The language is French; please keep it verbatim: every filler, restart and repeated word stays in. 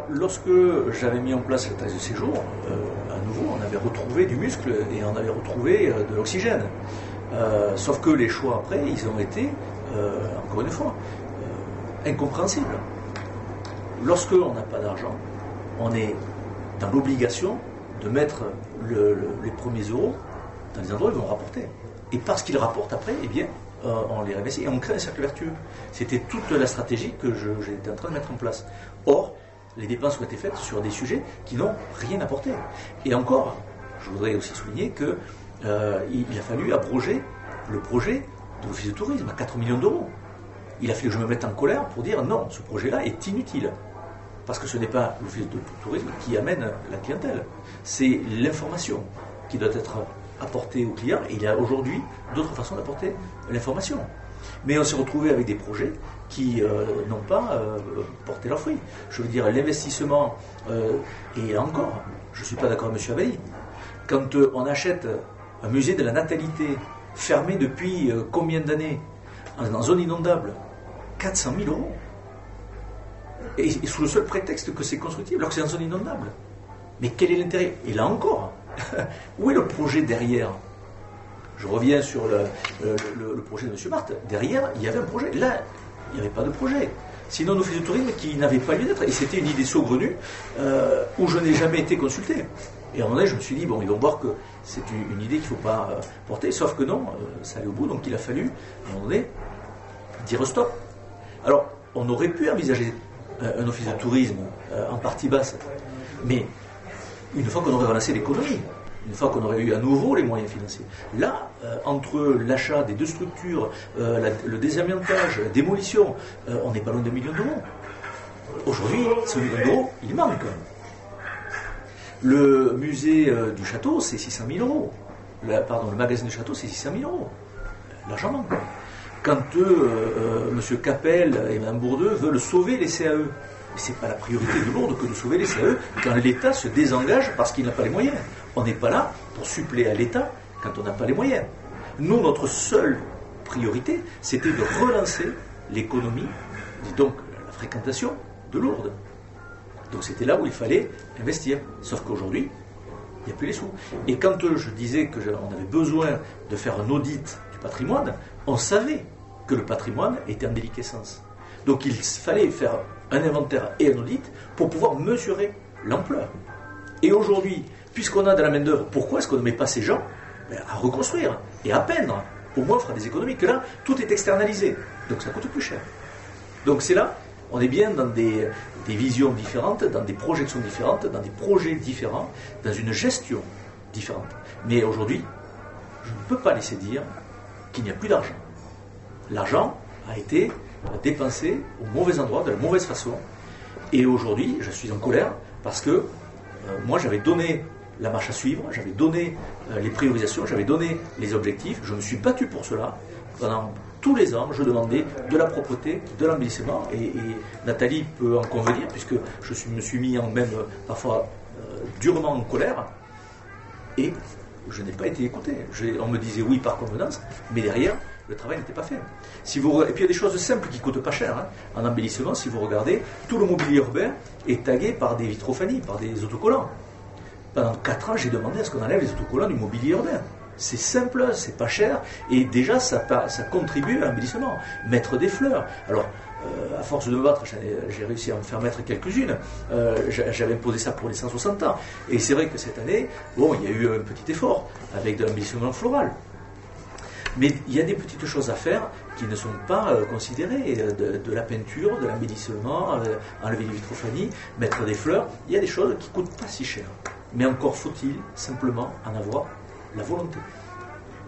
lorsque j'avais mis en place la taxe de séjour, euh, à nouveau, on avait retrouvé du muscle et on avait retrouvé euh, de l'oxygène. Euh, sauf que les choix après, ils ont été, euh, encore une fois, euh, incompréhensibles. Lorsque on n'a pas d'argent, on est dans l'obligation de mettre le, le, les premiers euros dans les endroits où ils vont rapporter. Et parce qu'ils rapportent après, eh bien, euh, on les réinvestit et on crée un cercle vertueux. C'était toute la stratégie que je, j'étais en train de mettre en place. Or, les dépenses ont été faites sur des sujets qui n'ont rien apporté. Et encore, je voudrais aussi souligner qu'il euh, a fallu abroger le projet de l'Office de tourisme à quatre millions d'euros. Il a fallu que je me mette en colère pour dire non, ce projet-là est inutile. Parce que ce n'est pas l'Office de tourisme qui amène la clientèle. C'est l'information qui doit être apportée aux clients. Et il y a aujourd'hui d'autres façons d'apporter l'information. Mais on s'est retrouvé avec des projets qui euh, n'ont pas euh, porté leurs fruits. Je veux dire, l'investissement, euh, et là encore, je ne suis pas d'accord avec M. Abbaye, quand euh, on achète un musée de la natalité fermé depuis euh, combien d'années, en, en zone inondable, quatre cent mille euros, et, et sous le seul prétexte que c'est constructible, alors que c'est en zone inondable. Mais quel est l'intérêt? Et là encore, où est le projet derrière? Je reviens sur le, le, le, le projet de M. Marthe. Derrière, il y avait un projet. Là, il n'y avait pas de projet. Sinon, l'Office de tourisme qui n'avait pas lieu d'être. Et c'était une idée saugrenue euh, où je n'ai jamais été consulté. Et à un moment donné, je me suis dit, bon, ils vont voir que c'est une, une idée qu'il ne faut pas euh, porter. Sauf que non, euh, ça allait au bout. Donc il a fallu, à un moment donné, dire stop. Alors, on aurait pu envisager euh, un Office de tourisme euh, en partie basse. Mais une fois qu'on aurait relancé l'économie, une fois qu'on aurait eu à nouveau les moyens financiers. Là, euh, entre l'achat des deux structures, euh, la, le désamiantage, la démolition, euh, on n'est pas loin de millions d'euros. Aujourd'hui, ce million d'euros, il manque. Le musée euh, du château, c'est six cent mille euros. Le, pardon, le magasin du château, c'est six cent mille euros. L'argent manque. Quand euh, euh, M. Capel et Mme Bourdeux veulent sauver les C A E, ce n'est pas la priorité de Lourdes que de sauver les C A E quand l'État se désengage parce qu'il n'a pas les moyens. On n'est pas là pour suppléer à l'État quand on n'a pas les moyens. Nous, notre seule priorité, c'était de relancer l'économie, donc la fréquentation de Lourdes. Donc c'était là où il fallait investir. Sauf qu'aujourd'hui, il n'y a plus les sous. Et quand je disais qu'on avait besoin de faire un audit du patrimoine, on savait que le patrimoine était en déliquescence. Donc il fallait faire un inventaire et un audit pour pouvoir mesurer l'ampleur. Et aujourd'hui, puisqu'on a de la main-d'œuvre, pourquoi est-ce qu'on ne met pas ces gens ben, à reconstruire et à peindre? Au moins, on fera des économies. Que là, tout est externalisé. Donc ça coûte plus cher. Donc c'est là, on est bien dans des, des visions différentes, dans des projections différentes, dans des projets différents, dans une gestion différente. Mais aujourd'hui, je ne peux pas laisser dire qu'il n'y a plus d'argent. L'argent a été dépensé au mauvais endroit, de la mauvaise façon. Et aujourd'hui, je suis en colère parce que euh, moi, j'avais donné la marche à suivre, j'avais donné euh, les priorisations, j'avais donné les objectifs. Je me suis battu pour cela. Pendant tous les ans, je demandais de la propreté, de l'embellissement. Et, et Nathalie peut en convenir, puisque je suis, me suis mis en même euh, parfois euh, durement en colère. Et je n'ai pas été écouté. J'ai, on me disait oui par convenance, mais derrière, le travail n'était pas fait. Si vous, et puis il y a des choses simples qui ne coûtent pas cher. Hein. En embellissement, si vous regardez, tout le mobilier urbain est tagué par des vitrophanies, par des autocollants. Pendant quatre ans, j'ai demandé à ce qu'on enlève les autocollants du mobilier urbain. C'est simple, c'est pas cher, et déjà ça, ça contribue à l'embellissement. Mettre des fleurs. Alors, euh, à force de me battre, j'ai réussi à me faire mettre quelques-unes. Euh, J'avais imposé ça pour les cent soixante ans. Et c'est vrai que cette année, bon, il y a eu un petit effort avec de l'embellissement floral. Mais il y a des petites choses à faire qui ne sont pas euh, considérées. De, de la peinture, de l'embellissement, euh, enlever les vitrophanies, mettre des fleurs. Il y a des choses qui ne coûtent pas si cher. Mais encore faut-il simplement en avoir la volonté.